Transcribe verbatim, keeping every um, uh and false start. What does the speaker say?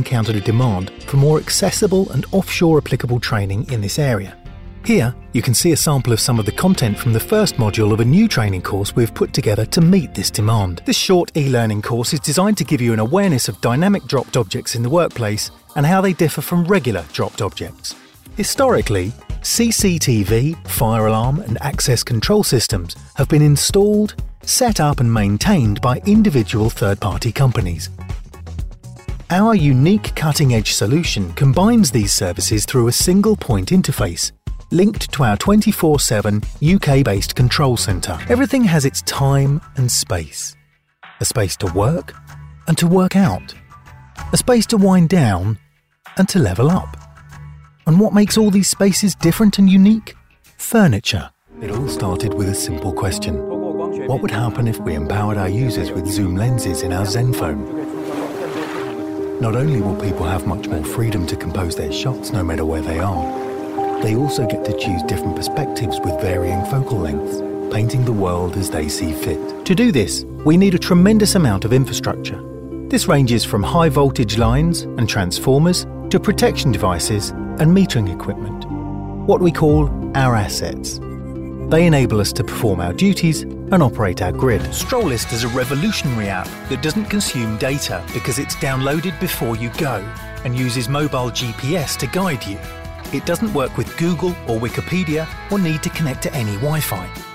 encountered a demand for more accessible and offshore applicable training in this area. Here, you can see a sample of some of the content from the first module of a new training course we've put together to meet this demand. This short e-learning course is designed to give you an awareness of dynamic dropped objects in the workplace and how they differ from regular dropped objects. Historically, C C T V, fire alarm and access control systems have been installed, set up and maintained by individual third-party companies. Our unique cutting-edge solution combines these services through a single point interface, linked to our twenty-four seven U K-based control centre. Everything has its time and space. A space to work and to work out. A space to wind down and to level up. And what makes all these spaces different and unique? Furniture. It all started with a simple question. What would happen if we empowered our users with zoom lenses in our Zenfone? Not only will people have much more freedom to compose their shots no matter where they are, they also get to choose different perspectives with varying focal lengths, painting the world as they see fit. To do this, we need a tremendous amount of infrastructure. This ranges from high voltage lines and transformers to protection devices and metering equipment, what we call our assets. They enable us to perform our duties and operate our grid. Strollist is a revolutionary app that doesn't consume data because it's downloaded before you go and uses mobile G P S to guide you. It doesn't work with Google or Wikipedia or need to connect to any Wi-Fi.